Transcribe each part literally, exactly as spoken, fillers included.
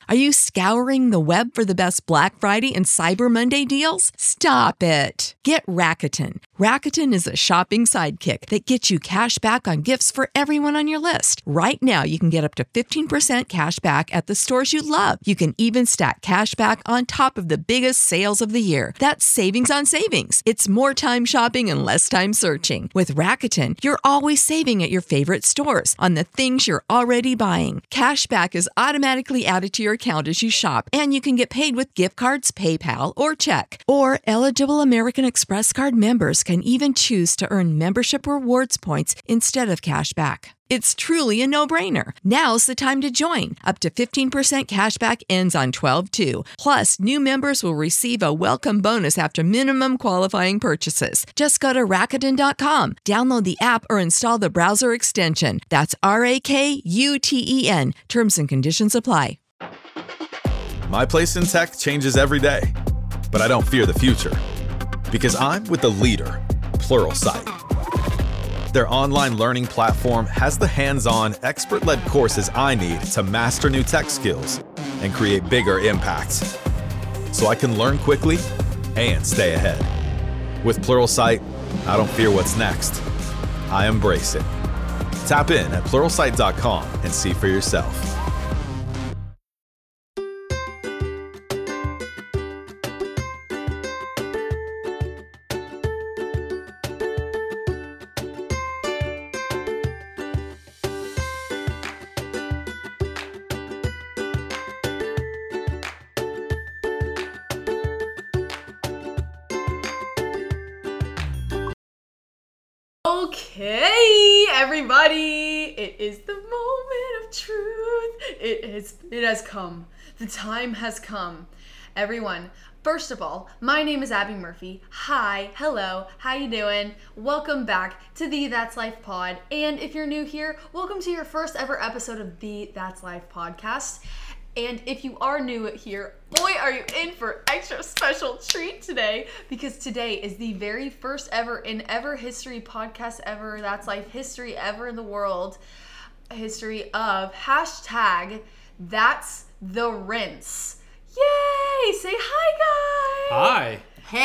Are you scouring the web for the best Black Friday and Cyber Monday deals? Stop it. Get Rakuten. Rakuten is a shopping sidekick that gets you cash back on gifts for everyone on your list. Right now, you can get up to fifteen percent cash back at the stores you love. You can even stack cash back on top of the biggest sales of the year. That's savings on savings. It's more time shopping and less time searching. With Rakuten, you're always saving at your favorite stores on the things you're already buying. Cash back is automatically added to your account as you shop, and you can get paid with gift cards, PayPal, or check. Or eligible American Express card members can even choose to earn membership rewards points instead of cash back. It's truly a no-brainer. Now's the time to join. Up to fifteen percent cash back ends on twelve two. Plus, new members will receive a welcome bonus after minimum qualifying purchases. Just go to Rakuten dot com, download the app, or install the browser extension. That's R A K U T E N. Terms and conditions apply. My place in tech changes every day, but I don't fear the future because I'm with the leader, Pluralsight. Their online learning platform has the hands-on, expert-led courses I need to master new tech skills and create bigger impacts, so I can learn quickly and stay ahead. With Pluralsight, I don't fear what's next. I embrace it. Tap in at Pluralsight dot com and see for yourself. Okay, everybody, it is the moment of truth. It is, it has come. The time has come. Everyone, first of all, my name is Abby Murphy. Hi, hello, how you doing? Welcome back to the That's Life Pod. And if you're new here, welcome to your first ever episode of the That's Life Podcast. And if you are new here, boy, are you in for extra special treat today, because today is the very first ever in ever history podcast ever, That's Life history ever in the world, history of hashtag That's the Rinse. Yay! Say hi, guys! Hi!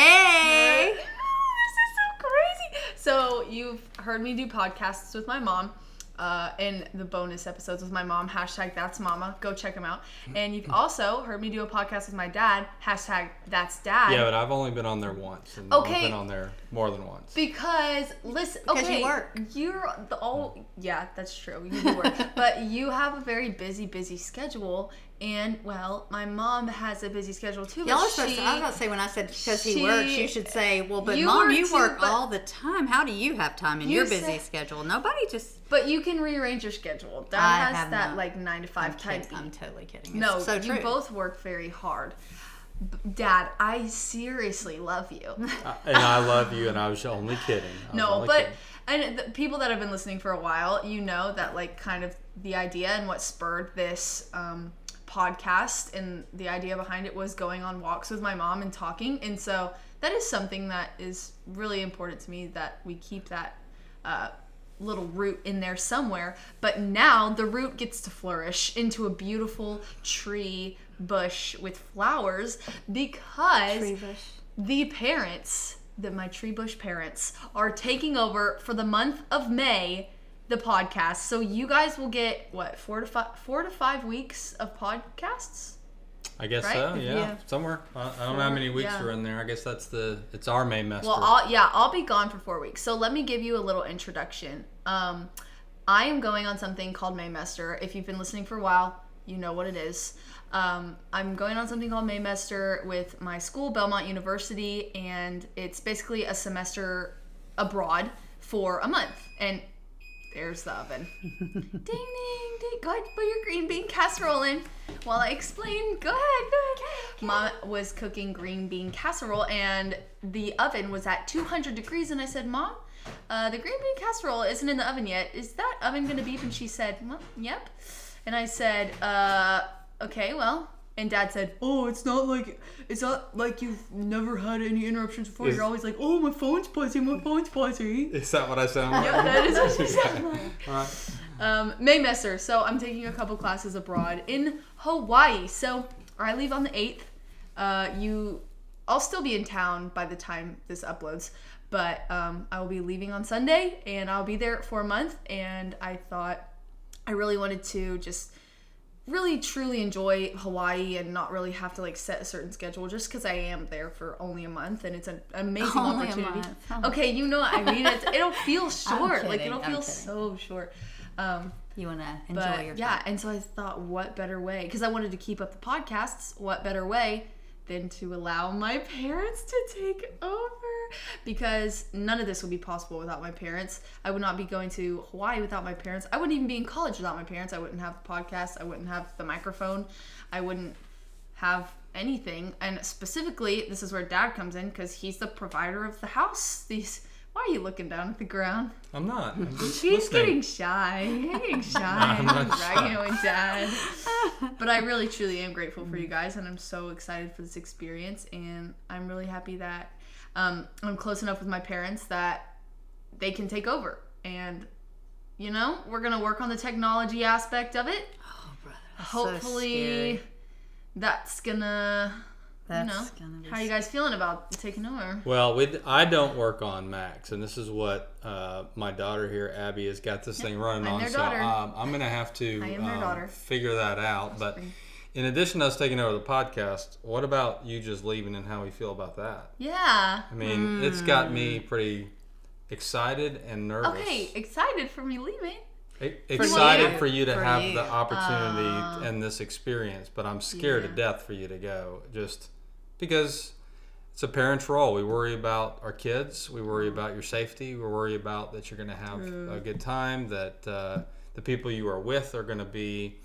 Hey! Oh, this is so crazy! So you've heard me do podcasts with my mom. Uh, in the bonus episodes with my mom, hashtag That's Mama. Go check them out. And you've also heard me do a podcast with my dad, hashtag That's Dad. Yeah, but I've only been on there once. And okay. I've been on there more than once. Because, listen, okay. Because you work. You're the all, yeah, that's true. You do work. But you have a very busy, busy schedule. And, well, my mom has a busy schedule too. Y'all but are supposed she, to, I was about to say, when I said because she, he works, you should say, well, but you Mom, work you too, work but- all the time. How do you have time in You your busy say- schedule? Nobody just... But you can rearrange your schedule. Dad I has have that, not. like, nine to five I'm type. kidding. I'm totally kidding. It's No, so you true. both work very hard. B- Dad, I seriously love you. I, and I love you, and I was only kidding. I was No, only but kidding. and the people that have been listening for a while, you know that like kind of the idea and what spurred this um, podcast and the idea behind it was going on walks with my mom and talking, and so that is something that is really important to me, that we keep that uh, little root in there somewhere. But now the root gets to flourish into a beautiful tree bush with flowers because Tree bush. the parents, the my tree bush parents, are taking over for the month of May the podcast. So you guys will get what four to five four to five weeks of podcasts. I guess right? so, yeah, Yeah. somewhere. I, I don't know how many weeks yeah. are in there. I guess that's the, it's our May semester. Well, I'll, yeah, I'll be gone for four weeks. So let me give you a little introduction. Um, I am going on something called Maymester. If you've been listening for a while, you know what it is. Um, I'm going on something called Maymester with my school, Belmont University, and it's basically a semester abroad for a month. And there's the oven. Ding, ding, ding. Go ahead, put your green bean casserole in while I explain. Go ahead, go ahead. Mom was cooking green bean casserole, and the oven was at two hundred degrees, and I said, Mom, uh, the green bean casserole isn't in the oven yet. Is that oven going to beep? And she said, well, yep. And I said, uh, okay, well. And Dad said, oh, it's not like it's not like you've never had any interruptions before. Is- You're always like, oh, my phone's buzzing, my phone's buzzing. Is that what I sound like? Yeah, that is what she sounded like. All right. um, Maymester. So I'm taking a couple classes abroad in Hawaii. So I leave on the eighth. Uh, you, I'll still be in town by the time this uploads, but um, I will be leaving on Sunday, and I'll be there for a month. And I thought I really wanted to just really truly enjoy Hawaii and not really have to like set a certain schedule, just because I am there for only a month, and it's an amazing Only a opportunity. month. Oh. Okay, you know what I mean. It's, it'll feel short, like kidding, it'll I'm feel kidding. so short. Um, You want to enjoy but your time. yeah, and so I thought, what better way? Because I wanted to keep up the podcasts. What better way than to allow my parents to take over? Because none of this would be possible without my parents. I would not be going to Hawaii without my parents. I wouldn't even be in college without my parents. I wouldn't have the podcast. I wouldn't have the microphone. I wouldn't have anything. And specifically, this is where Dad comes in, because he's the provider of the house. These. Why are you looking down at the ground? I'm not. I'm just He's listening. getting shy. He's getting shy. I'm not bragging shy. with Dad. But I really, truly am grateful for you guys, and I'm so excited for this experience. And I'm really happy that um, I'm close enough with my parents that they can take over. And, you know, we're going to work on the technology aspect of it. Oh, brother. that's so Hopefully, scary. that's going to, you That's know, gonna be how you guys feeling about taking over? Well, we I don't work on Macs, and this is what uh, my daughter here, Abby, has got this thing running I'm on. their so daughter. um, I'm gonna have to I am their um, daughter. figure that out. But in addition to us taking over the podcast, what about you just leaving and how we feel about that? Yeah. I mean, it's got me pretty excited and nervous. Okay, excited for me leaving. E- excited you. for you to For have you. the opportunity Uh, and this experience, but I'm scared yeah. to death for you to go, just because it's a parent's role. We worry about our kids, we worry about your safety, we worry about that you're going to have a good time, that uh, the people you are with are going to be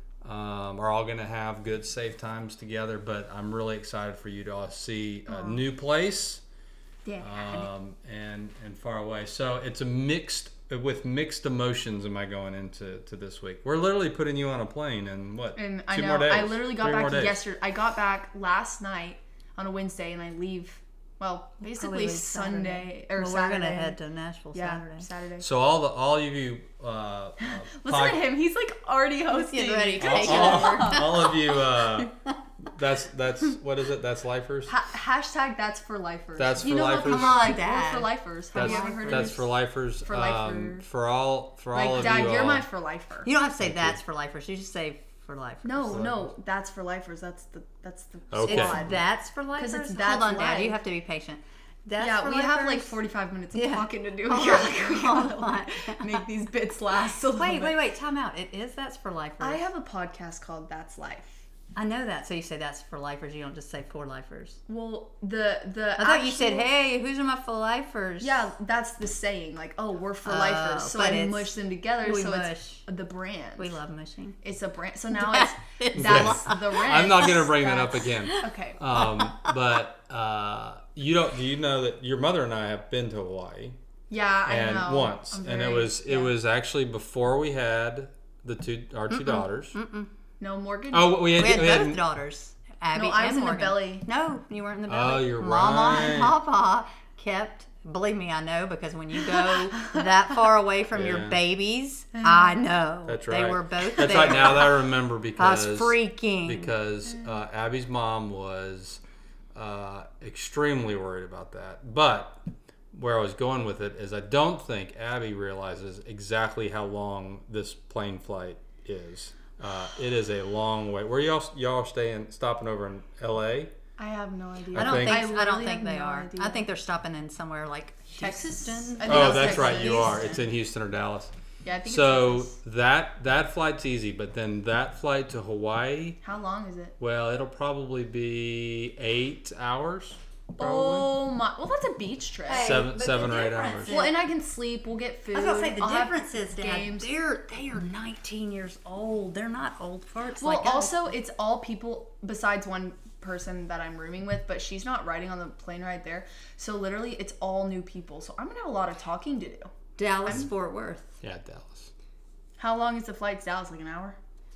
um, are all going to have good, safe times together. But I'm really excited for you to all see a new place. Yeah. Um, and and far away. So it's a mixed with mixed emotions. Am I going into to this week? We're literally putting you on a plane in what? And two I know more days. I literally got Three more back days. yesterday. I got back last night on a Wednesday, and I leave. Well, basically leave Sunday or Well, Saturday. we're gonna head to Nashville yeah, Saturday. Saturday. So all the all of you, uh, uh, Listen pod- to him. He's like already hosting. getting ready to Good take job. over. all, all of you. Uh, that's that's what is it? That's lifers. Ha- hashtag that's for lifers. That's you for know how lifers. people Come on, like, Dad. we're for lifers. Have That's you ever heard that's of for this? lifers. For Um, lifers. for all for all Like, of Dad, you. you're all, my for lifer. You don't have to say Thank that's you. for lifers. You just say for lifers. No, For no, lifers. that's for lifers. That's the that's the Okay. squad. It's that's for lifers. it's Hold that's on, Dad. life. You have to be patient. That's Yeah, for we have like lifers? forty-five minutes of Yeah. talking to do Hold here. on, Like, we hold gotta on. make these bits last a little Wait, bit. wait, wait. Time out. It is that's for lifers. I have a podcast called That's Life. I know that. So you say that's for lifers. You don't just say for lifers. Well, the the I thought you said, actual- "Hey, who's my for lifers?" Yeah, that's the saying. Like, oh, we're for Oh, lifers. So but I it's- mush them together. we so mush. it's the brand. we love mushing. It's a brand. So now it's It's that's the brand. I'm not gonna bring that up That's- again. Okay. Um, but uh, you don't. Do you know that your mother and I have been to Hawaii? Yeah, I and know. once, I'm and it very- was it yeah. was actually before we had the two our two daughters. no Morgan. Oh, we had, We had we both had- daughters, Abby No, I and was in the Morgan. belly. No, you weren't in the belly. Oh, you're Mama and right. Papa kept. Believe me, I know, because when you go that far away from your Yeah. babies, I know. That's right. They were both That's there. right. Now that I remember I because was freaking. because uh, Abby's mom was uh, extremely worried about that. But where I was going with it is I don't think Abby realizes exactly how long this plane flight is. Uh, it is a long way. Where y'all y'all staying, stopping over in L A? I have no idea. I don't think- think. I I, don't literally think have they no are. idea. I think they're stopping in somewhere like Texas. Houston. I think Oh, it was that's right. You Texas. are. It's in Houston or Dallas. Yeah, I think So it's Texas. that that flight's easy, but then that flight to Hawaii, How long is it? well, it'll probably be eight hours. Probably. Oh my! Well, that's a beach trip. Hey, Seven- but the seven or eight difference hours. is- Well, and I can sleep. We'll get food. I was gonna say the I'll have difference is, Dad, games. they're they are nineteen years old. They're not old farts. Well, like us. also, it's all people besides one person that I'm rooming with, but she's not riding on the plane ride there. So literally, it's all new people. So I'm gonna have a lot of talking to do. Dallas Fort Worth. Yeah, Dallas. How long is the flight to Dallas? Like an hour?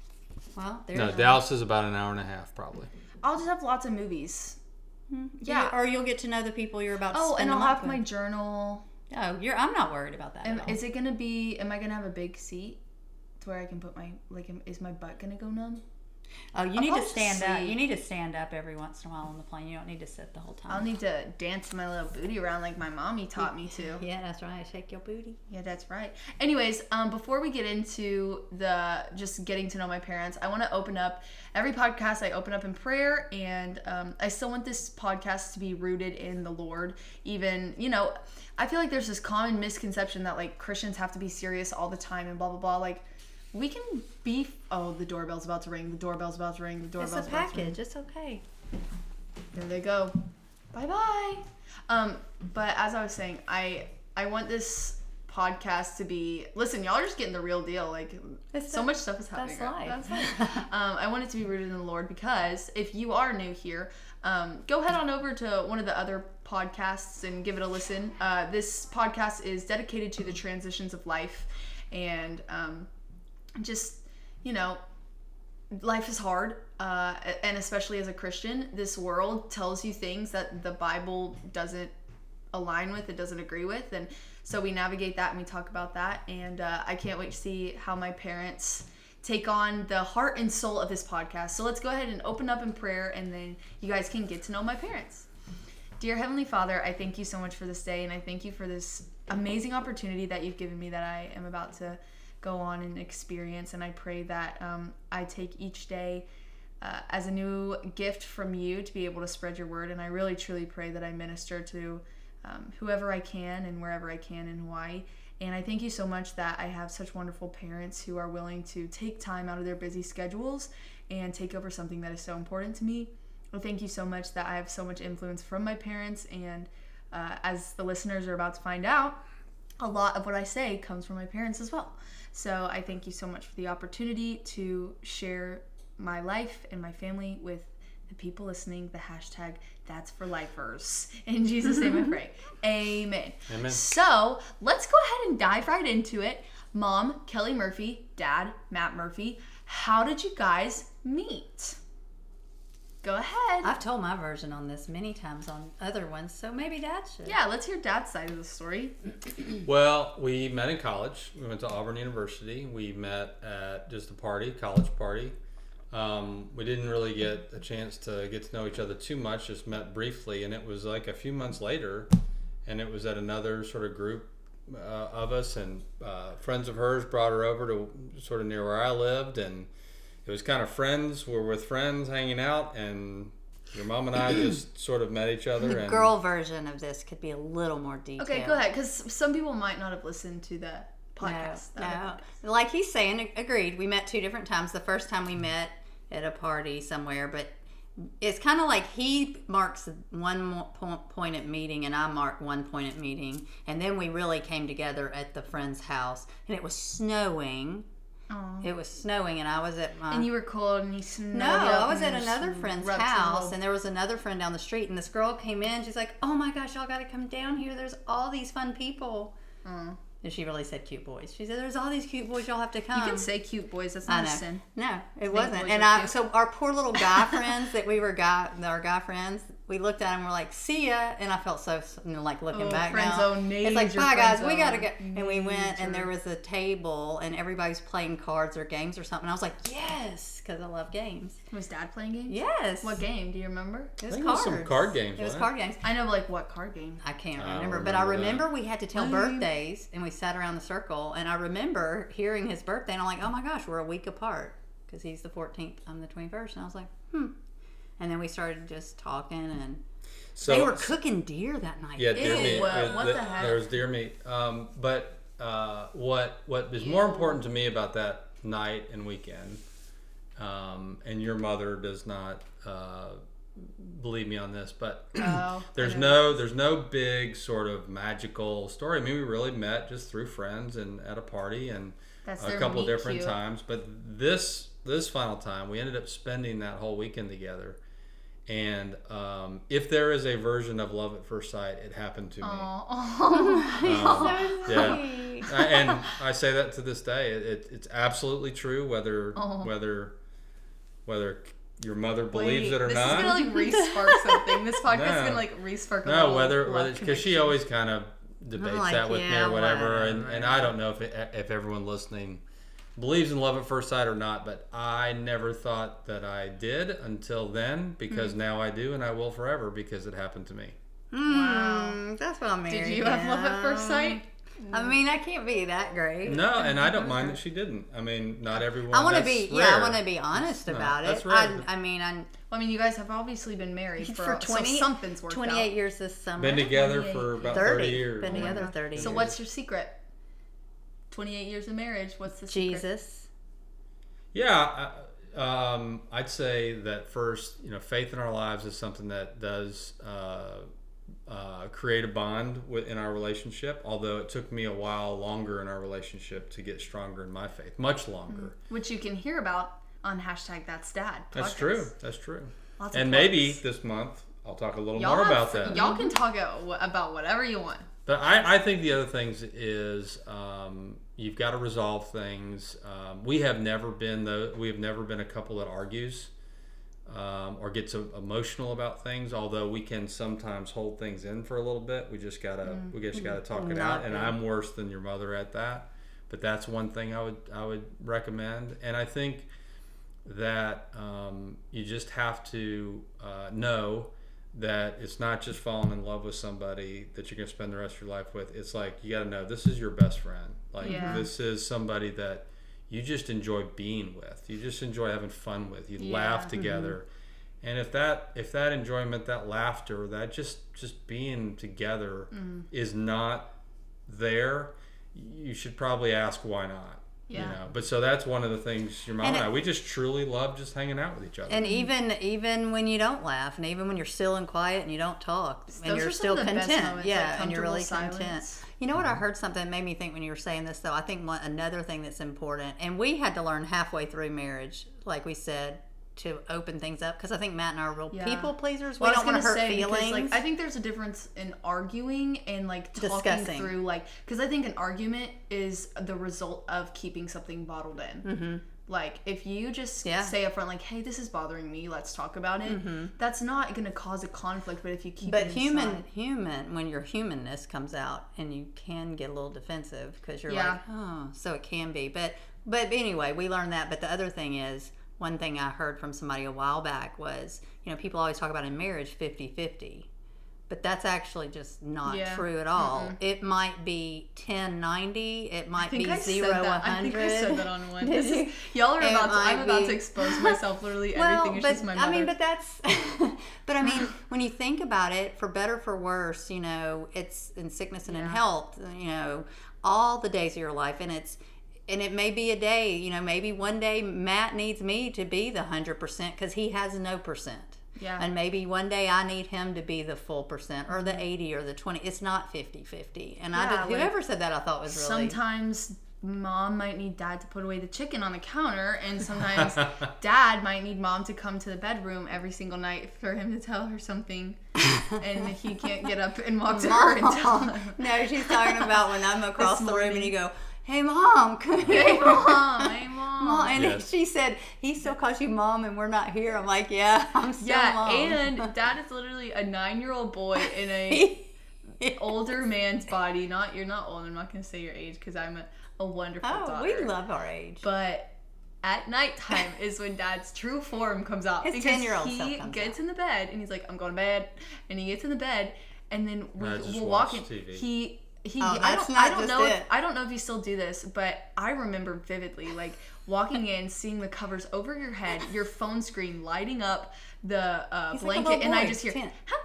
Well, there's No, Dallas is about an hour and a half, probably. I'll just have lots of movies. yeah. Yeah. Or you'll get to know the people you're about to Oh, spend and a I'll month have my with. journal. Oh, you're. I'm not worried about that. Am, at all. is it gonna be? Am I gonna have a big seat? to where I can put my, like, am- is my butt gonna go numb? Oh, you I'll need to probably stand up. sleep. You need to stand up every once in a while on the plane. You don't need to sit the whole time. I'll need to dance my little booty around like my mommy taught me to. Yeah, that's right. Shake your booty. Yeah, that's right. Anyways, um, before we get into the just getting to know my parents, I want to open up every podcast. I open up in prayer, and um, I still want this podcast to be rooted in the Lord. Even, you know, I feel like there's this common misconception that like Christians have to be serious all the time and blah blah blah. Like, we can be. Oh, the doorbell's about to ring. The doorbell's about to ring. The doorbell's It's a about to ring. package. It's okay. There they go. Bye bye. Um, but as I was saying, I I want this podcast to be. Listen, y'all are just getting the real deal. Like, It's so the- much stuff is happening. that's right? life. That's life. um, I want it to be rooted in the Lord, because if you are new here, um, go head on over to one of the other podcasts and give it a listen. Uh, this podcast is dedicated to the transitions of life, and um, just, you know, life is hard, uh, and especially as a Christian, this world tells you things that the Bible doesn't align with, it doesn't agree with, and so we navigate that and we talk about that, and uh, I can't wait to see how my parents take on the heart and soul of this podcast. So let's go ahead and open up in prayer, and then you guys can get to know my parents. Dear Heavenly Father, I thank you so much for this day, and I thank you for this amazing opportunity that you've given me that I am about to go on and experience, and I pray that um, I take each day uh, as a new gift from you to be able to spread your word, and I really truly pray that I minister to um, whoever I can and wherever I can in Hawaii. And I thank you so much that I have such wonderful parents who are willing to take time out of their busy schedules and take over something that is so important to me. I thank you so much that I have so much influence from my parents, and uh, as the listeners are about to find out, a lot of what I say comes from my parents as well. So I thank you so much for the opportunity to share my life and my family with the people listening. The hashtag That's for Lifers. In Jesus' name I pray. Amen. Amen. So let's go ahead and dive right into it. Mom, Kelly Murphy. Dad, Matt Murphy. How did you guys meet? Go ahead. I've told my version on this many times on other ones, so maybe Dad should. Yeah, let's hear Dad's side of the story. Well, we met in college. We went to Auburn University. We met at just a party, college party. Um, we didn't really get a chance to get to know each other too much, just met briefly. And it was like a few months later, and it was at another sort of group uh, of us, and uh, friends of hers brought her over to sort of near where I lived, and it was kind of friends were with friends hanging out, and your mom and I just sort of met each other. The and girl version of this could be a little more detailed. Okay, go ahead, because some people might not have listened to the podcast. No, the other no. podcast. Like he's saying, agreed. We met two different times. The first time we met at a party somewhere, but it's kind of like he marks one mo- po- point at meeting and I mark one point at meeting, and then we really came together at the friend's house, and it was snowing. Aw. It was snowing, and I was at my. And you were cold and you snowed No, up I was and at you another just friend's rubbed some house, little- and there was another friend down the street, and this girl came in. She's like, "Oh my gosh, y'all got to come down here. There's all these fun people." Aw. And she really said cute boys. She said, "There's all these cute boys. Y'all have to come." You can say cute boys. That's I not a know. sin. No, it Think wasn't. boys And are I, cute. so our poor little guy friends that we were guy, our guy friends, we looked at them. We're like, "See ya," and I felt so, you know, like looking Oh, back friend now. zone, It's like, major "Bye guys, friend we gotta zone, go." And we went, and there major. was a table, and everybody's playing cards or games or something. I was like, "Yes," because I love games. Was Dad playing games? Yes. What game? Do you remember? It I was think it was cards. some card games, It was wasn't it? card games. I know, like, what card game? I can't I don't remember, but I remember that. remember we had to tell Lame. birthdays, and we sat around the circle, and I remember hearing his birthday, and I'm like, "Oh my gosh, we're a week apart," because he's the fourteenth, I'm the twenty-first, and I was like, "Hmm." And then we started just talking, and So they were cooking deer that night. Yeah, deer Ew, meat. uh, Uh, what th- the heck? There was deer meat. Um, but uh, what what is more important to me about that night and weekend, um, and your mother does not uh, believe me on this, but Oh, there's I no know. there's no big sort of magical story. I mean, we really met just through friends and at a party and That's a their couple meet different cute. times. But this this final time, we ended up spending that whole weekend together. And um, if there is a version of love at first sight, it happened to me. Oh, Um, yeah, I- and I say that to this day. It, it, it's absolutely true, whether Oh. whether whether your mother believes Wait, it or this not. is gonna like re-spark something. This podcast is No. gonna like re-spark. A no, little whether love whether because she connection. always kind of debates like, that with me yeah, or whatever, and, whatever. and I don't know if it, if everyone listening believes in love at first sight or not, but I never thought that I did until then, because mm. now I do, and I will forever because it happened to me. Mm, that's what I'm married. Did you have love at first sight? I mean, I can't be that great. No, and I don't mind that she didn't. I mean, not everyone. I want to be, rare. yeah, I want to be honest no, about that's it. Rare. I, I mean, I. Well, I mean, you guys have obviously been married for, for twenty, so something's worked twenty-eight out. years this summer. Been together for about thirty, thirty years. Been together thirty years. So what's your secret? twenty-eight years of marriage. What's the secret? Jesus. Yeah, uh, um, I'd say that first, you know, faith in our lives is something that does uh, uh, create a bond with, in our relationship. Although it took me a while longer in our relationship to get stronger in my faith, much longer. Mm-hmm. Which you can hear about on hashtag That's Dad. Podcast. That's true. That's true. Lots and of maybe this month I'll talk a little y'all more have, about that. Y'all can talk about whatever you want. But I, I think the other things is um, you've got to resolve things. Um, we have never been the we have never been a couple that argues um, or gets emotional about things. Although we can sometimes hold things in for a little bit. We just gotta mm. we just gotta talk it Not out. And good. I'm worse than your mother at that. But that's one thing I would I would recommend. And I think that um, you just have to uh, know that it's not just falling in love with somebody that you're going to spend the rest of your life with. It's like, you got to know this is your best friend. Like yeah. this is somebody that you just enjoy being with. You just enjoy having fun with. You yeah. laugh together. Mm-hmm. And if that if that enjoyment, that laughter, that just just being together mm-hmm. is not there, you should probably ask why not. Yeah. You know, but so that's one of the things your mom and, and I, we just truly love just hanging out with each other. And even even when you don't laugh, and even when you're still and quiet and you don't talk, Those and you're still content, moments, yeah, like and you're really silence. content. You know what mm-hmm. I heard something that made me think when you were saying this though. I think one, another thing that's important, and we had to learn halfway through marriage, like we said, to open things up, because I think Matt and I are real yeah. people pleasers. We well, don't want to hurt say, feelings. Because, like, I think there's a difference in arguing and like talking Discussing. through, like, because I think an argument is the result of keeping something bottled in. Mm-hmm. Like, if you just yeah. say up front, like, hey, this is bothering me, let's talk about it, mm-hmm. that's not going to cause a conflict. But if you keep but it human, inside, human, when your humanness comes out, and you can get a little defensive because you're yeah. like, oh, so it can be. But but anyway, we learned that. But the other thing is, one thing I heard from somebody a while back was, you know, people always talk about in marriage fifty-fifty, but that's actually just not yeah. true at all. Mm-hmm. It might be ten ninety, it might be zero one hundred. I think I said that on one. This is, y'all are about to, I'm be, about to expose myself, literally well, everything is but, just my mother. I mean, but that's, but I mean, when you think about it, for better for worse, you know, it's in sickness and yeah. in health, you know, all the days of your life, and it's, and it may be a day, you know, maybe one day Matt needs me to be the one hundred percent because he has no percent. Yeah. And maybe one day I need him to be the full percent or the eighty or the twenty. It's not fifty-fifty. And yeah, I did, whoever like, said that I thought was really... Sometimes mom might need dad to put away the chicken on the counter, and sometimes dad might need mom to come to the bedroom every single night for him to tell her something, and he can't get up and walk to Mom. her and tell her. No, she's talking about when I'm across the room and you go, hey mom, come here. Hey mom, hey mom. mom. And yes. she said, he still calls you mom and we're not here. I'm like, yeah, I'm still yeah, mom. And dad is literally a nine-year-old boy in a older man's body. Not You're not old, I'm not going to say your age because I'm a, a wonderful oh, daughter. We love our age. But at nighttime is when dad's true form comes out. His ten-year-old self he comes gets out. in the bed and he's like, I'm going to bed. And he gets in the bed and then we, we'll walk in. T V. He... He, oh, I don't, not I don't just know. it. If, I don't know if you still do this, but I remember vividly, like walking in, seeing the covers over your head, your phone screen lighting up the uh, blanket, like and I just hear.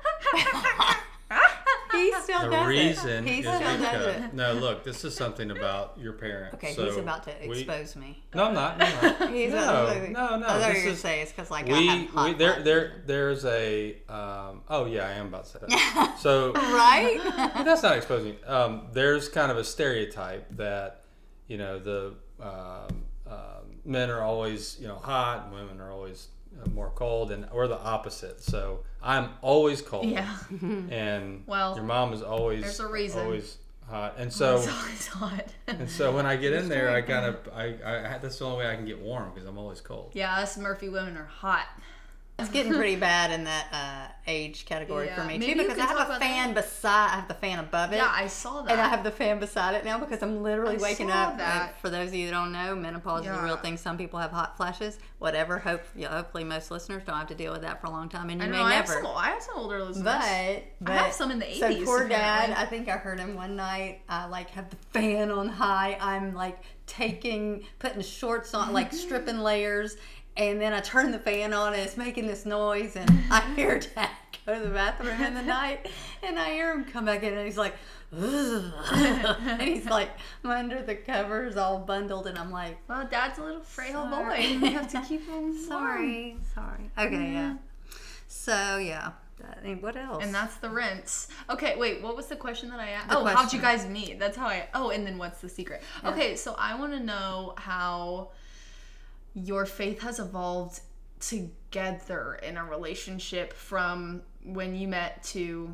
He still the does reason it. He is still because, does it. No, look, this is something about your parents. Okay, so he's about to we, expose me. No, I'm not. No, I'm not. he's no, a, no, no. I thought this you were going is, to say it's because like we, I have hot we, there, butt. there, there's a. Um, oh yeah, I am about to say that. So right? That's not exposing. Um, there's kind of a stereotype that, you know, the um, um, men are always, you know, hot, and women are always more cold, and we're the opposite. So I'm always cold. Yeah. And well, your mom is always there's a reason. always hot. And so it's always hot. and so when I get in there, I kind of I, I that's the only way I can get warm because I'm always cold. Yeah, us Murphy women are hot. It's getting pretty bad in that uh, age category Yeah. for me Maybe too, you because can I have talk a about fan that. beside. I have the fan above it. Yeah, I saw that. And I have the fan beside it now because I'm literally I waking saw up. that. Like, for those of you that don't know, menopause is a real Yeah. thing. Some people have hot flashes. Whatever. Hope, yeah, hopefully most listeners don't have to deal with that for a long time, and you I know, may I have, never. some, I have some older listeners. But, but I have some in the eighties. So poor dad, apparently. I think I heard him one night. I like have the fan on high. I'm like taking, putting shorts on, like stripping layers, and then I turn the fan on and it's making this noise, and I hear dad go to the bathroom in the night, and I hear him come back in, and he's like, ugh. And he's like under the covers, all bundled, and I'm like, Well, Dad's a little frail boy. Sorry. You have to keep him warm. sorry, sorry. Okay, yeah. So yeah. I mean, what else? And that's the rinse. Okay, wait, what was the question that I asked? The Oh, how'd question. you guys meet? That's how I. Oh, and then what's the secret? Yeah. Okay, so I want to know how your faith has evolved together in a relationship from when you met to,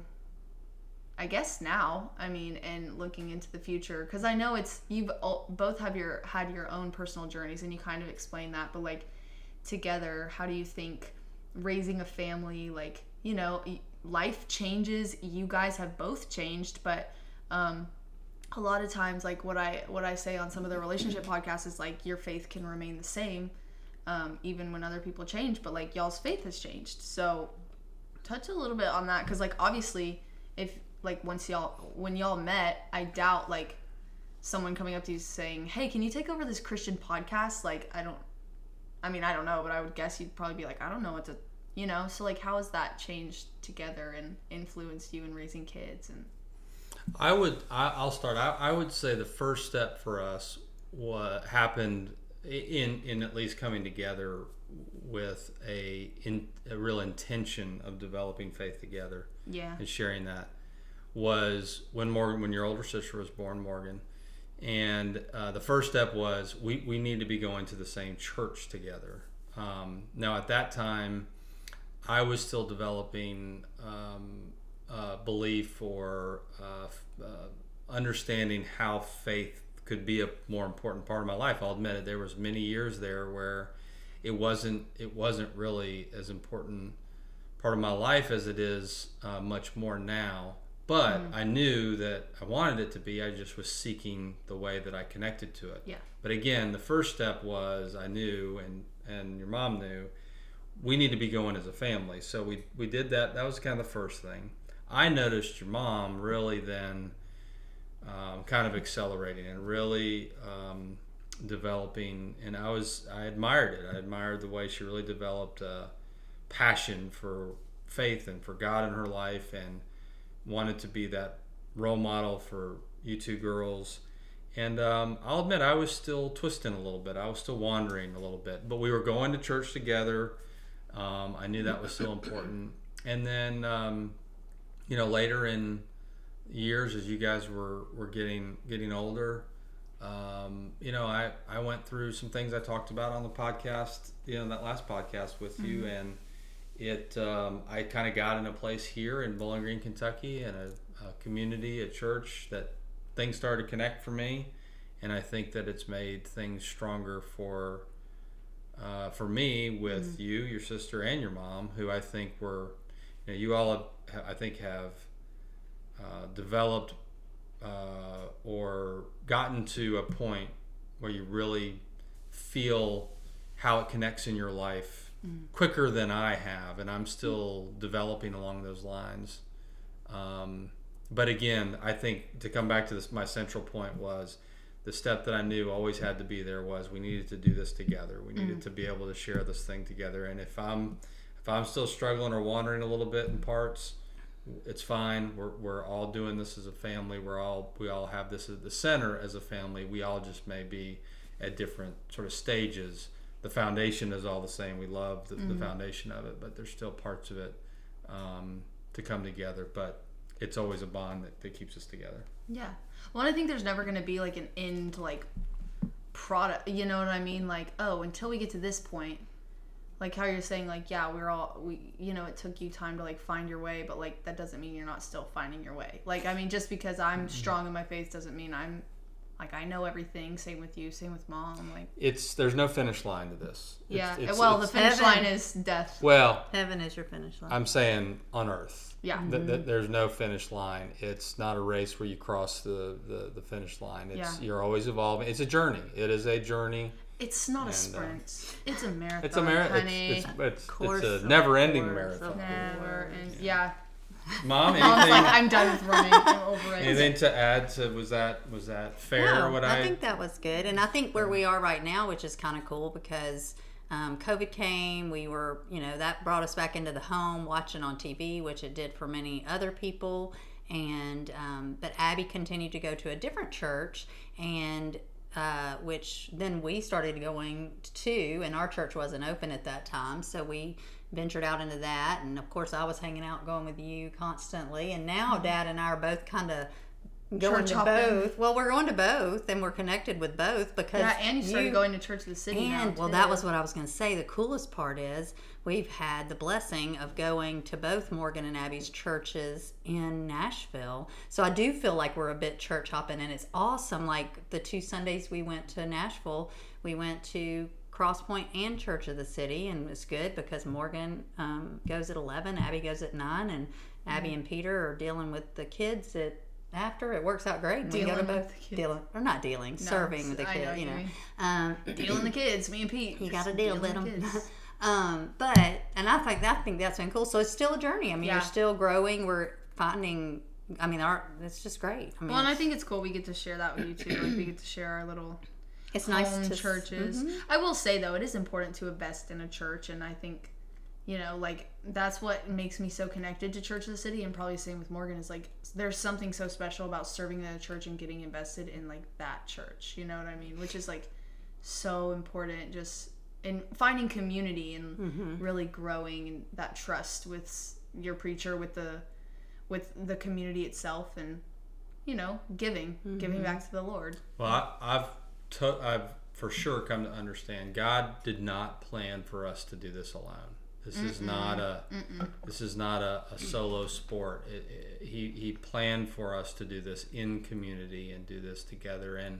I guess now. I mean, and looking into the future, because I know it's you've all, both have your had your own personal journeys, and you kind of explain that. But like together, how do you think raising a family, like, you know, life changes, you guys have both changed, but um a lot of times, like what I what I say on some of the relationship podcasts is like your faith can remain the same um even when other people change, but like y'all's faith has changed. So touch a little bit on that, because like obviously if like once y'all when y'all met, I doubt like someone coming up to you saying, hey, can you take over this Christian podcast? Like I don't I mean I don't know, but I would guess you'd probably be like, I don't know what to, you know. So like how has that changed together and influenced you in raising kids? And I would, I, I'll start. I, I would say the first step for us what happened in in at least coming together with a in a real intention of developing faith together yeah. and sharing that was when Morgan, when your older sister was born, Morgan, and uh, the first step was we we need to be going to the same church together. Um, now at that time, I was still developing um, uh, belief or uh, uh, understanding how faith could be a more important part of my life. I'll admit it. There was many years there where it wasn't it wasn't really as important part of my life as it is uh, much more now. But mm-hmm. I knew that I wanted it to be. I just was seeking the way that I connected to it. Yeah. But again, the first step was I knew, and and your mom knew, we need to be going as a family. So we we did that. That was kind of the first thing. I noticed your mom really then um, kind of accelerating and really um, developing. And I was I admired it. I admired the way she really developed a passion for faith and for God in her life, and wanted to be that role model for you two girls. And um, I'll admit I was still twisting a little bit. I was still wandering a little bit. But we were going to church together. Um, I knew that was still important. And then, um, you know, later in years, as you guys were, were getting getting older, um, you know, I, I went through some things I talked about on the podcast, you know, that last podcast with mm-hmm. you. And it um, I kind of got in a place here in Bowling Green, Kentucky, and a, a community, a church that things started to connect for me. And I think that it's made things stronger for uh, for me with mm-hmm. you, your sister, and your mom, who I think were, you know, you all have, I think have uh, developed uh, or gotten to a point where you really feel how it connects in your life mm. quicker than I have, and I'm still mm. developing along those lines. Um, but again, I think to come back to this, my central point was the step that I knew always had to be there was we needed to do this together. We needed mm. to be able to share this thing together. And if I'm if I'm still struggling or wandering a little bit in parts, it's fine. We're we're all doing this as a family. We're all we all have this at the center as a family. We all just may be at different sort of stages. The foundation is all the same. We love the, mm. the foundation of it, but there's still parts of it um, to come together. But it's always a bond that, that keeps us together. Yeah. Well, I think there's never going to be like an end like product. You know what I mean? Like, oh, until we get to this point, like how you're saying, like, yeah, we're all, we, you know, it took you time to like find your way, but like that doesn't mean you're not still finding your way. Like, I mean, just because I'm strong in my faith doesn't mean I'm like I know everything. Same with you. Same with mom. Like It's there's no finish line to this. It's, yeah. it's, well, it's, the finish heaven. line is death. well, Heaven is your finish line. I'm saying on earth. Yeah. Th- th- there's no finish line. It's not a race where you cross the, the, the finish line. It's Yeah. You're always evolving. It's a journey. It is a journey. It's not a And, uh, sprint. It's a marathon. It's a marathon. honey. It's, it's, it's, Course it's a of never-ending course marathon. of Never. And yeah. Mom, I was anything? like, I'm done with running. I'm over it. anything to add to was that was that fair? No, what I, I, think that was good. And I think where we are right now, which is kind of cool because um, COVID came, we were, you know, that brought us back into the home watching on T V, which it did for many other people. And, um, but Abby continued to go to a different church and, uh, which then we started going to, and our church wasn't open at that time. So we ventured out into that. And of course I was hanging out, going with you constantly. And now Dad and I are both kind of going Church to hopping. both. Well, we're going to both, and we're connected with both because Yeah, and you started going to Church of the City now, And well, too. that was what I was going to say. The coolest part is we've had the blessing of going to both Morgan and Abby's churches in Nashville. So I do feel like we're a bit church hopping, and it's awesome. Like the two Sundays we went to Nashville, we went to Cross Point and Church of the City, and it's good because Morgan um, goes at eleven, Abby goes at nine, and Abby Mm-hmm. and Peter are dealing with the kids at after. It works out great. And we go to Dealing both with the kids. dealing or not dealing, serving with the I know kids. what You you know, mean. um, Dealing the kids, me and Pete. you just got to deal with dealing them. kids. um, but and I think I think that's been cool. So it's still a journey. I mean, Yeah. you're still growing. We're finding. I mean, our it's just great. I mean, Well, and I think it's cool we get to share that with you too. Like we get to share our little it's nice home to churches. Mhm. I will say though, it is important to invest in a church, and I think, you know, like that's what makes me so connected to Church of the City, and probably same with Morgan. Is like there's something so special about serving in a church and getting invested in like that church. You know what I mean? Which is like so important, just in finding community and Mm-hmm. really growing and that trust with s- your preacher, with the with the community itself, and you know, giving, Mm-hmm. giving back to the Lord. Well, I, I've to, I've for sure come to understand God did not plan for us to do this alone. This is not a this is not a, a solo sport. It, it, he he planned for us to do this in community and do this together. And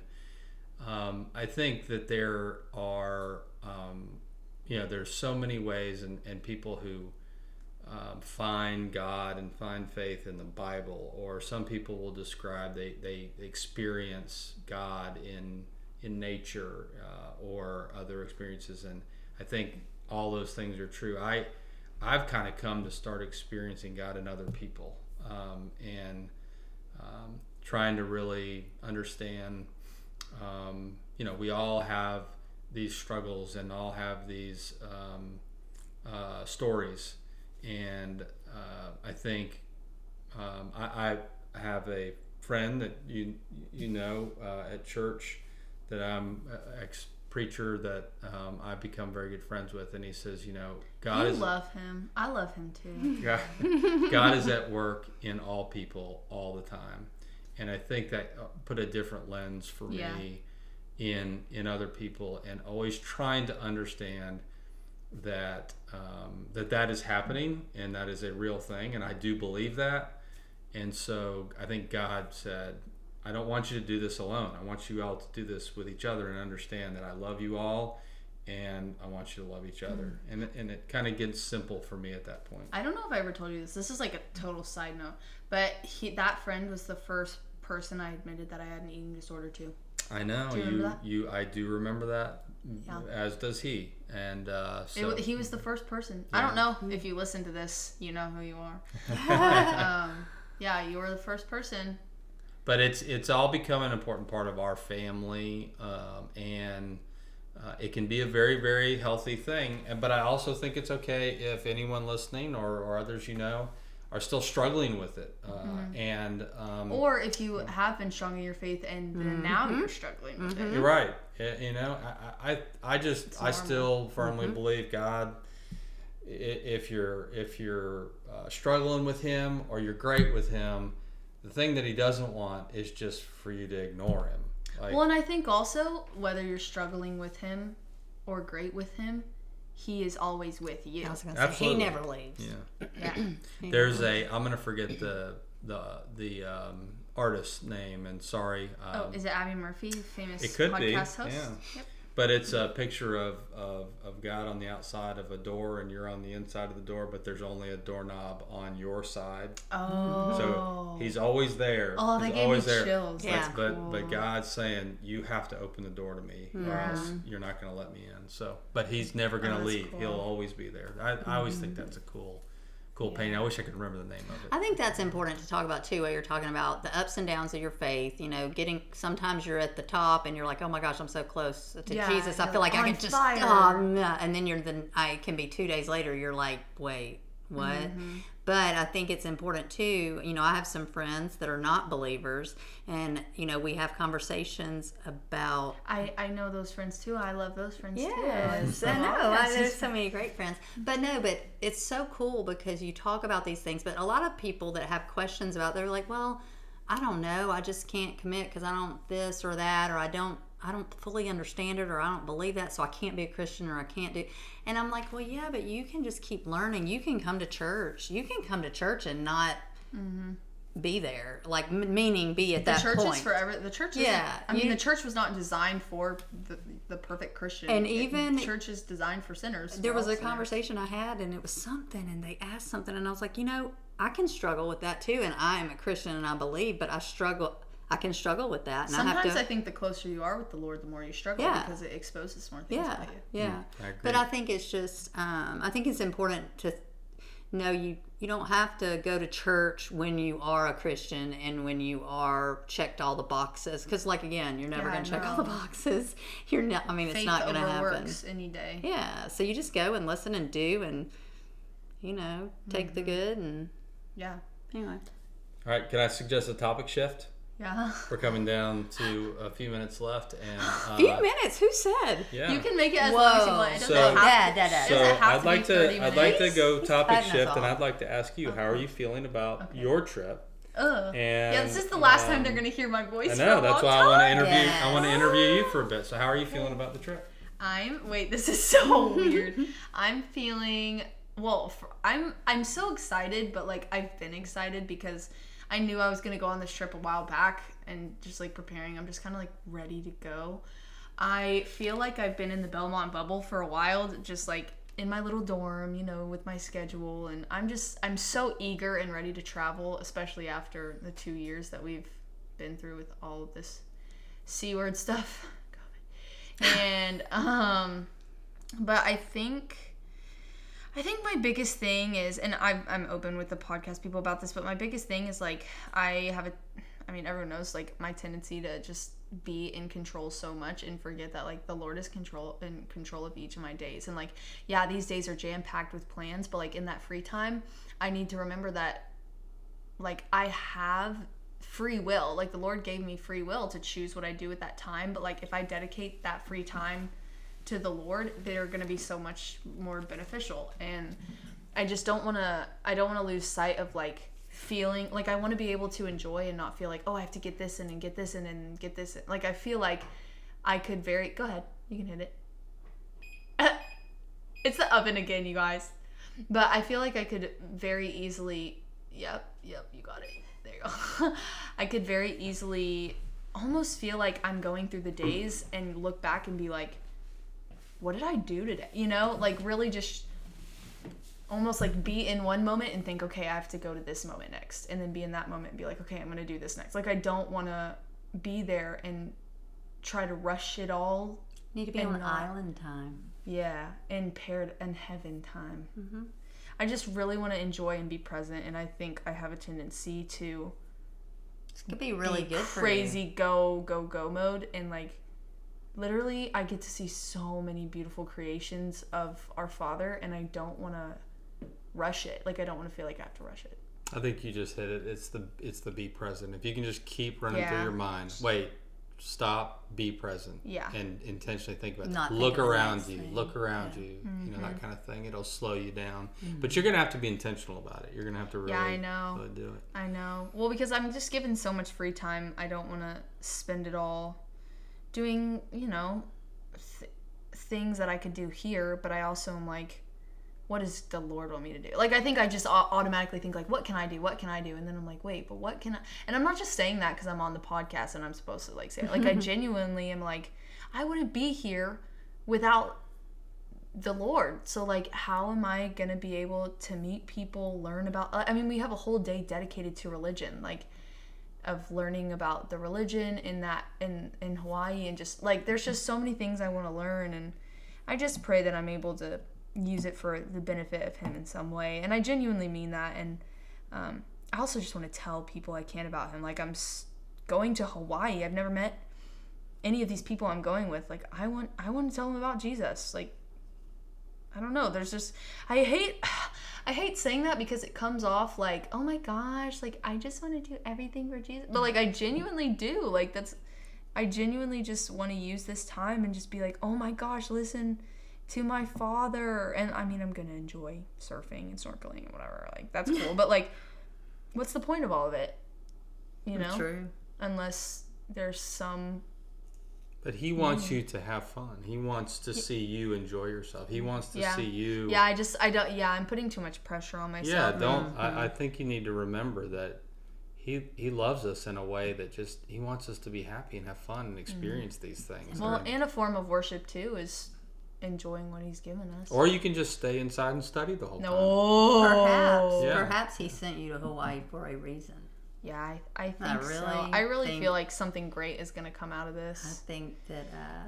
um, I think that there are um, you know there's so many ways and, and people who um, find God and find faith in the Bible, or some people will describe they they experience God in in nature uh, or other experiences. And I think all those things are true. I, I've kind of come to start experiencing God in other people um, and um, trying to really understand, um, you know, we all have these struggles and all have these um, uh, stories. And uh, I think um, I, I have a friend that you, you know uh, at church that I'm uh, ex preacher that um, I've become very good friends with, and he says, you know, God You is love him. I love him too. God, God is at work in all people all the time, and I think that put a different lens for Yeah. me in in other people, and always trying to understand that um, that that is happening and that is a real thing, and I do believe that. And so I think God said, I don't want you to do this alone. I want you all to do this with each other and understand that I love you all and I want you to love each other. Mm-hmm. And, and it kind of gets simple for me at that point. I don't know if I ever told you this. This is like a total side note. But he, that friend was the first person I admitted that I had an eating disorder to. I know. Do you you, remember that? you I do remember that, Yeah. as does he. And uh, so It, he was the first person. Yeah. I don't know if you listen to this, you know who you are. um, yeah, you were the first person. But it's it's all become an important part of our family, um, and uh, it can be a very, very healthy thing. And but I also think it's okay if anyone listening or, or others you know are still struggling with it. Uh, Mm-hmm. And um, Or if you have been strong in your faith and then now you're struggling with it. you're right. Y- You know, I I, I just I normal. still firmly believe God. i- If you're if you're uh, struggling with Him or you're great with Him, the thing that He doesn't want is just for you to ignore Him. Like, Well, and I think also whether you're struggling with him or great with him, he is always with you. I was going to say Absolutely. he never leaves. yeah. Yeah. He There's never a I'm gonna forget the the the um, artist name, and sorry. Um, Oh, is it Abby Murphy, famous It could be, podcast host? yeah. Yep. But it's a picture of, of, of God on the outside of a door, and you're on the inside of the door, but there's only a doorknob on your side. Oh. So he's always there. Oh, that he's gave always me there. chills. Yeah. That's But cool. but God's saying you have to open the door to me, or Yeah. else you're not going to let me in. So, but He's never going Oh, to that's leave. cool. He'll always be there. I, I always think that's a cool, cool painting. I wish I could remember the name of it. I think that's important to talk about too, while you're talking about the ups and downs of your faith. You know, getting sometimes you're at the top and you're like, oh my gosh, I'm so close to Yeah, Jesus. I you're feel like I on can just, fire. oh, no. And then you're then I can be two days later. You're like, wait, what? Mm-hmm. But I think it's important too. You know, I have some friends that are not believers, and you know, we have conversations about. I, I know those friends too. I love those friends Yes, too. I know. I, Yes. there's so many great friends. But no, but it's so cool because you talk about these things. But a lot of people that have questions about, they're like, well, I don't know. I just can't commit because I don't this or that, or I don't, I don't fully understand it, or I don't believe that, so I can't be a Christian, or I can't do. And I'm like, well, yeah, but you can just keep learning. You can come to church. You can come to church and not be there, like m- meaning be at The that church point. is forever. The church is. Yeah, I mean, you- the church was not designed for the, the perfect Christian. And It- even- church is designed for sinners. There We're was all a sinners. conversation I had, and it was something, and they asked something, and I was like, you know, I can struggle with that too, and I am a Christian and I believe, but I struggle. I can struggle with that, and I Sometimes have to. I think the closer you are with the Lord, the more you struggle Yeah. because it exposes more things yeah, about you. yeah. I agree. But I think it's just. Um, I think it's important to know you. You don't have to go to church when you are a Christian and when you are checked all the boxes, because, like, again, you're never Yeah, going to check no. all the boxes. You're not. I mean, it's Faith not going to over happen. works any day. Yeah. So you just go and listen and do, and you know, take Mm-hmm. the good, and Yeah. anyway. All right, can I suggest a topic shift? Yeah. We're coming down to a few minutes left, and uh, Few minutes. Who said? yeah. You can make it as long as you Whoa. want. It doesn't So- have Dad, to, dad, dad. So does it have I'd to like be to thirty I'd like to minutes? go topic cutting us shift, and off. I'd like to ask you, how are you feeling about your trip? Ugh. And Yeah, this is the last time um, they're gonna hear my voice. I for know a that's long why I want to time. interview. Yes. I want to interview you for a bit. So how are you feeling about the trip? I'm wait. This is so weird. I'm feeling well. For, I'm I'm so excited, but like I've been excited because I knew I was gonna go on this trip a while back, and just like preparing, I'm just kind of like ready to go. I feel like I've been in the Belmont bubble for a while, just like in my little dorm, you know, with my schedule, and I'm just I'm so eager and ready to travel, especially after the two years that we've been through with all of this C word stuff. And um but I think I think my biggest thing is, and I'm, I'm open with the podcast people about this, but my biggest thing is like I have a I mean everyone knows like my tendency to just be in control so much and forget that like the Lord is control in control of each of my days. And like yeah, these days are jam-packed with plans, but like in that free time I need to remember that like I have free will. Like the Lord gave me free will to choose what I do at that time, but like if I dedicate that free time to the Lord, they're going to be so much more beneficial. And I just don't want to I don't want to lose sight of like feeling like I want to be able to enjoy and not feel like, oh, I have to get this in and get this in and get this in. Like I feel like I could very go ahead, you can hit it. It's the oven again, you guys. But I feel like I could very easily yep yep you got it, there you go. I could very easily almost feel like I'm going through the days and look back and be like, what did I do today? You know, like really just almost like be in one moment and think, okay, I have to go to this moment next, and then be in that moment and be like, okay, I'm gonna do this next. Like I don't want to be there and try to rush it all. Need to be And on not- island time. Yeah, in paired and heaven time. Mm-hmm. I just really want to enjoy and be present, and I think I have a tendency to This could be really be good for crazy you. go go go mode, and like literally I get to see so many beautiful creations of our Father, and I don't want to rush it. Like I don't want to feel like I have to rush it. I think you just hit it. It's the it's the be present. If you can just keep running Yeah. through your mind. Wait, stop, be present. Yeah. And intentionally think about Not it. think Look of the around next you. thing. Look around you. You know, that kind of thing. It'll slow you down. But you're gonna have to be intentional about it. You're gonna have to really, Yeah, I know. really do it. I know. Well, because I'm just given so much free time, I don't want to spend it all doing, you know, th- things that I could do here, but I also am like, what does the Lord want me to do? Like, I think I just automatically think, like, what can I do? What can I do? And then I'm like, wait, but what can I? And I'm not just saying that because I'm on the podcast and I'm supposed to, like, say it. Like, I genuinely am like, I wouldn't be here without the Lord. So, like, how am I going to be able to meet people, learn about, I mean, we have a whole day dedicated to religion, like, of learning about the religion in that, in, in Hawaii, and just, like, there's just so many things I want to learn, and I just pray that I'm able to use it for the benefit of him in some way. And I genuinely mean that. And um, I also just want to tell people I can about him. Like, I'm s- going to Hawaii. I've never met any of these people I'm going with. Like, I want, I want to tell them about Jesus. Like, I don't know. There's just, I hate, I hate saying that because it comes off like, oh my gosh, like, I just want to do everything for Jesus. But, like, I genuinely do. Like, that's, I genuinely just want to use this time and just be like, oh my gosh, listen to my Father. And I mean, I'm gonna enjoy surfing and snorkeling and whatever, like, that's cool. But, like, what's the point of all of it, you know? True. Unless there's some, but he wants you to have fun. He wants to see you enjoy yourself. He wants to yeah. see you. Yeah, I just, I don't, yeah, I'm putting too much pressure on myself. Yeah, don't, I, I think you need to remember that he he loves us in a way that just, he wants us to be happy and have fun and experience mm-hmm. these things. Well, and, and a form of worship, too, is enjoying what he's given us. Or you can just stay inside and study the whole no. time. Perhaps. Yeah. Perhaps he sent you to Hawaii for a reason. Yeah, I, I think I really so. I really think- feel like something great is going to come out of I this. think that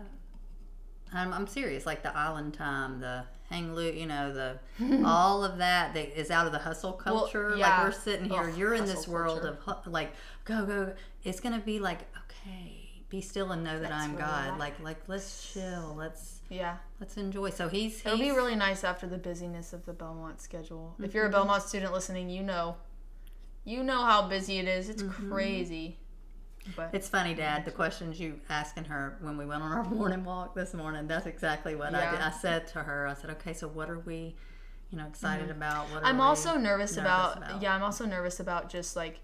uh, I'm, I'm serious. Like the island time, the hang loose, you know, the all of that that is out of the hustle culture. Well, yeah. Like we're sitting here, Ugh, you're in hustle this world culture. of hu- like go go. go. It's gonna be like okay, be still and know that Let's I'm God. relax. Like like let's chill. Let's Yeah. let's enjoy. So he's, he's It'll be really nice after the busyness of the Belmont schedule. If you're a Belmont student listening, you know. You know how busy it is. It's Mm-hmm. crazy. But It's funny, Dad. The questions you asking her when we went on our morning walk this morning. That's exactly what I did. Yeah. I said to her, I said, "Okay, so what are we, you know, excited about? What are I'm we also nervous, nervous about, about?" yeah, I'm also nervous about just like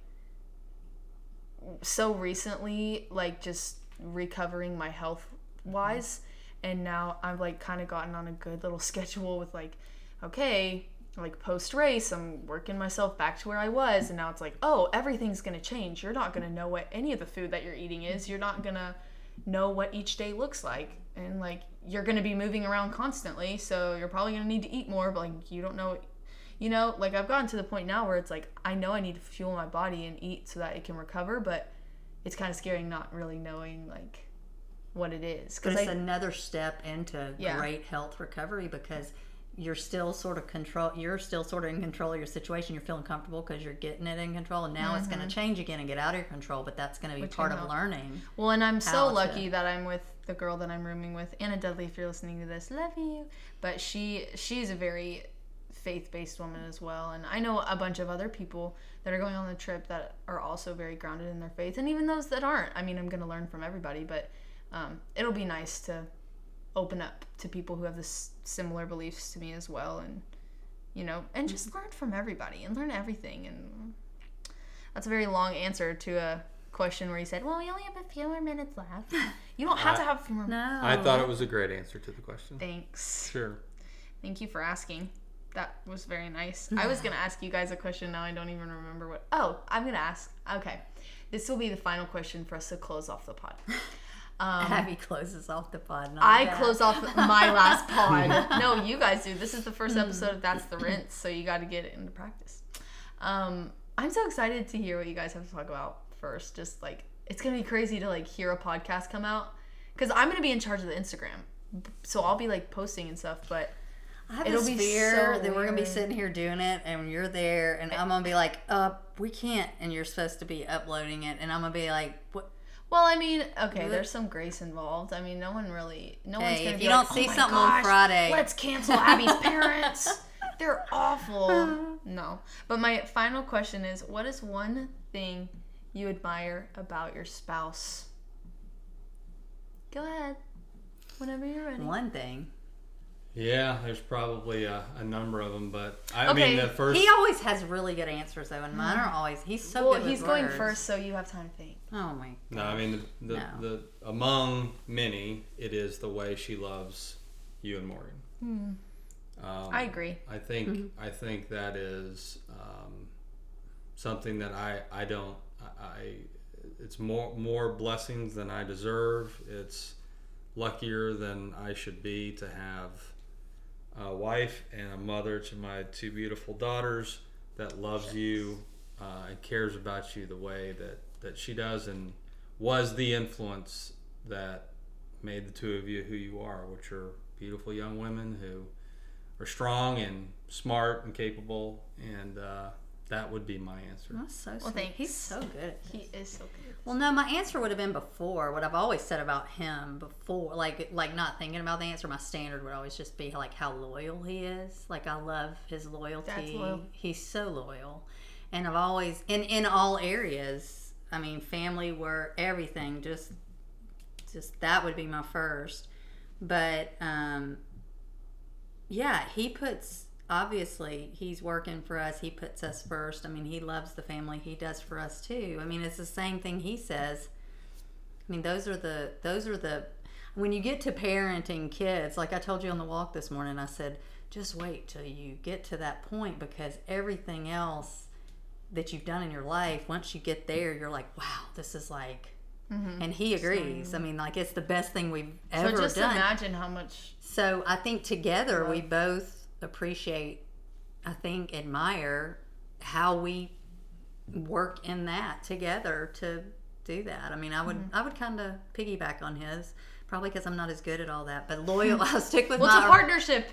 so recently, like just recovering my health wise. And now I've like kind of gotten on a good little schedule with like, okay, like post race, I'm working myself back to where I was. And now it's like, oh, everything's going to change. You're not going to know what any of the food that you're eating is. You're not going to know what each day looks like. And like, you're going to be moving around constantly. So you're probably going to need to eat more, but like, you don't know, you know, like I've gotten to the point now where it's like, I know I need to fuel my body and eat so that it can recover, but it's kind of scary not really knowing like what it is. But Cause it's I, another step into Yeah. great health recovery because you're still sort of control. You're still sort of in control of your situation. You're feeling comfortable because you're getting it in control. And now it's going to change again and get out of your control. But that's going to be Which part I of know. learning. well, and I'm so how to- lucky that I'm with the girl that I'm rooming with, Anna Dudley. If you're listening to this, love you. But she she's a very faith-based woman as well, and I know a bunch of other people that are going on the trip that are also very grounded in their faith, and even those that aren't. I mean, I'm going to learn from everybody, but um, it'll be nice to open up to people who have this similar beliefs to me as well, and you know, and just learn from everybody and learn everything. And that's a very long answer to a question where you said, well, we only have a few more minutes left. You don't have to have a few more No. I thought it was a great answer to the question. Thanks. Sure. Thank you for asking. That was very nice. I was going to ask you guys a question. Now I don't even remember what. Oh, I'm going to ask. Okay. This will be the final question for us to close off the pod. Um, Abby closes off the pod. not I Dad. close off my last pod. No, you guys do. This is the first episode of That's the Rinse, so you got to get it into practice. Um, I'm so excited to hear what you guys have to talk about first. Just like, it's going to be crazy to like hear a podcast come out. Because I'm going to be in charge of the Instagram. So I'll be like posting and stuff, but I have it'll this be fear so that we're gonna be weird. sitting here doing it, and you're there, and I'm gonna be like, "Uh, we can't," and you're supposed to be uploading it, and I'm gonna be like, "What?" Well, I mean, okay, there's some grace involved. I mean, no one really, no one's Hey, gonna if be you like, don't see oh my something on gosh, Friday." let's cancel Abby's parents. They're awful. No, but my final question is, what is one thing you admire about your spouse? Go ahead, whenever you're ready. One thing. Yeah, there's probably a, a number of them, but I Okay, mean the first. He always has really good answers though, and mine are always. He's so Well, good with he's going words. first, so you have time to think. Oh my. No, I mean the the, No. the among many, it is the way she loves you and Morgan. Um, I agree. I think Mm-hmm. I think that is um, something that I I don't I, I it's more more blessings than I deserve. It's luckier than I should be to have a wife and a mother to my two beautiful daughters that loves you uh, and cares about you the way that, that she does, and was the influence that made the two of you who you are, which are beautiful young women who are strong and smart and capable, and uh, that would be my answer. That's so sweet. Well, thanks. He's so good at this. He is so good. Well, no, my answer would have been before. What I've always said about him before, like like not thinking about the answer, my standard would always just be like how loyal he is. Like I love his loyalty. Dad's loyal. He's so loyal, and I've always in in all areas. I mean, family, work, everything. Just just that would be my first. But um, yeah, he puts. Obviously, he's working for us. He puts us first. I mean, he loves the family. He does for us too. I mean, it's the same thing he says. I mean, those are the those are the when you get to parenting kids. Like I told you on the walk this morning, I said, just wait till you get to that point, because everything else that you've done in your life, once you get there, you're like, wow, this is like. Mm-hmm. And he agrees. I mean, like it's the best thing we've ever So just done. imagine how much. So I think together we both appreciate, I think, admire how we work in that together to do that. I mean, I would mm-hmm. I would kind of piggyback on his, probably because I'm not as good at all that, but loyal. I'll stick with What's my a partnership?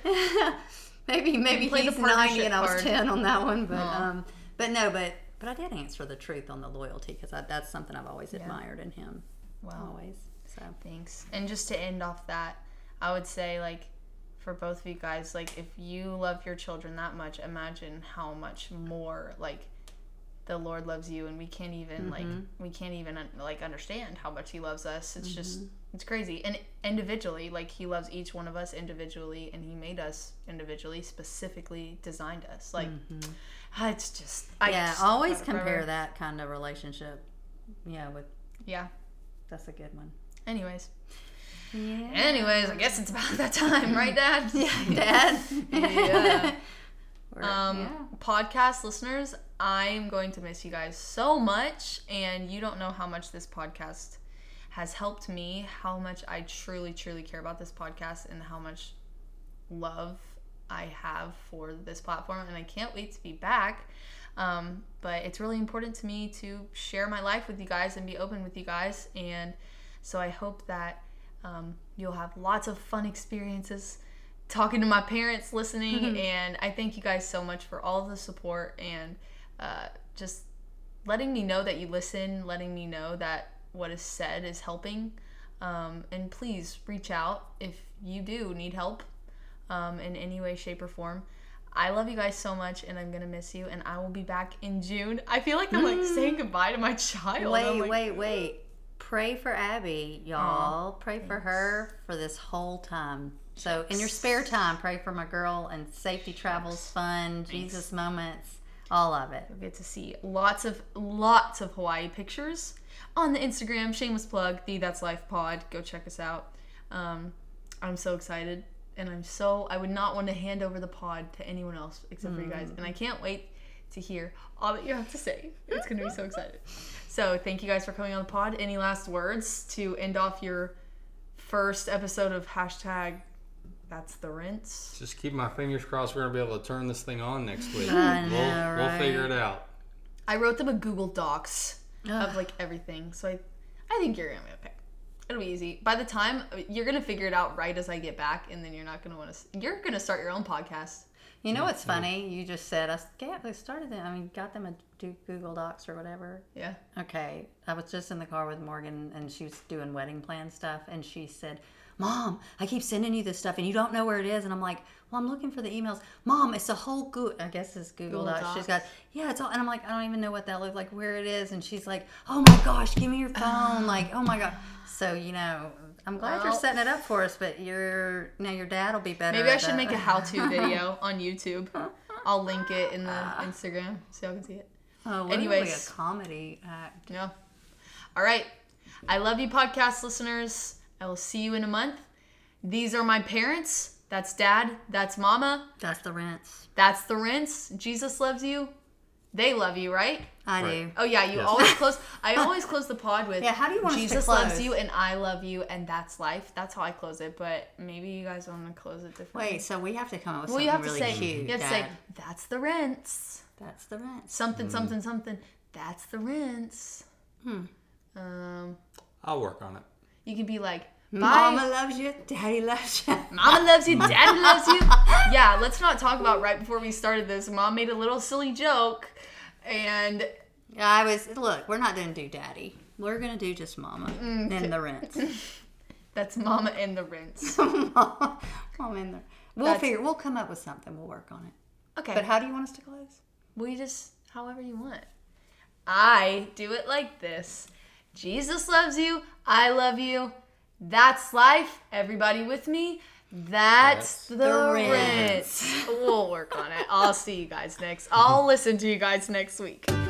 maybe maybe Play the he's ninety and I was card. ten on that one, but um, but no, but but I did answer the truth on the loyalty, because that's something I've always admired in him. Wow. Always. So Thanks. And just to end off that, I would say, like, for both of you guys, like, if you love your children that much, imagine how much more, like, the Lord loves you, and we can't even mm-hmm. like we can't even like understand how much he loves us. It's mm-hmm. just it's crazy. And individually, like, he loves each one of us individually, and he made us individually, specifically designed us. Like mm-hmm. it's just I yeah just, always compare that kind of relationship yeah with yeah that's a good one. Anyways yeah. Anyways, I guess it's about that time, right, Dad? Yeah, Dad. yeah. We're, um, yeah. Podcast listeners, I'm going to miss you guys so much, and you don't know how much this podcast has helped me, how much I truly, truly care about this podcast, and how much love I have for this platform, and I can't wait to be back. Um, but it's really important to me to share my life with you guys and be open with you guys, and so I hope that um, you'll have lots of fun experiences talking to my parents, listening, mm-hmm. and I thank you guys so much for all the support and uh, just letting me know that you listen, letting me know that what is said is helping, um, and please reach out if you do need help um, in any way, shape, or form. I love you guys so much, and I'm gonna miss you, and I will be back in June. I feel like I'm like mm. saying goodbye to my child. Wait, like, wait, wait. Pray for Abby, y'all. Aww, pray thanks. for her for this whole time. So in your spare time, pray for my girl, and safety travels, fun, thanks. Jesus moments, all of it. You'll get to see lots of lots of Hawaii pictures on the Instagram. Shameless plug, the That's Life Pod. Go check us out. Um, I'm so excited. And I'm so, I would not want to hand over the pod to anyone else except for mm. you guys. And I can't wait to hear all that you have to say. It's going to be so excited. So thank you guys for coming on the pod. Any last words to end off your first episode of hashtag That's the Rinse? Just keep my fingers crossed we're going to be able to turn this thing on next week. I know, we'll, right? we'll figure it out. I wrote them a Google Docs of like everything. So I, I think you're going to be okay. It'll be easy. By the time, you're going to figure it out right as I get back, and then you're not going to want to... You're going to start your own podcast. You know what's funny? You just said, I yeah, they started them. I mean, got them a do Google Docs or whatever. Yeah. Okay. I was just in the car with Morgan, and she was doing wedding plan stuff, and she said, Mom, I keep sending you this stuff, and you don't know where it is. And I'm like, well, I'm looking for the emails. Mom, it's a whole Google... I guess it's Google, Google Docs. Docs. She's got, yeah, it's all... And I'm like, I don't even know what that looks like, where it is. And she's like, oh, my gosh, give me your phone. Like, oh, my God. So, you know... I'm glad well, you're setting it up for us, but you're now your dad will be better. Maybe I at should that. make a how-to video on YouTube. I'll link it in the uh, Instagram so y'all can see it. Oh, anyways, a comedy act. Yeah. All right. I love you, podcast listeners. I will see you in a month. These are my parents. That's dad. That's mama. That's the rinse. That's the rinse. Jesus loves you. They love you, right? I Right. do. Oh yeah, you Yes. always close. I always close the pod with. Yeah, how do you want us to Jesus close? loves you and I love you and that's life. That's how I close it. But maybe you guys want to close it differently. Wait, so we have to come up with well, something you have to really say. cute. You have to Dad. say. That's the rinse. That's the rinse. Something, something, something. That's the rinse. Hmm. Um, I'll work on it. you can be like, bye. Mama loves you. Daddy loves you. Mama loves you. Daddy loves you. Yeah, let's not talk about right before we started this. Mom made a little silly joke, and I was look. We're not gonna do daddy. We're gonna do just mama Mm, and the rinse. that's Mama in the rinse. mama, mama and the. We'll That's- figure. We'll come up with something. We'll work on it. Okay. But how do you want us to close? We just, however you want. I do it like this. Jesus loves you. I love you. That's life. Everybody with me. That's, That's the, the rinse. We'll work on it. I'll see you guys next. I'll listen to you guys next week.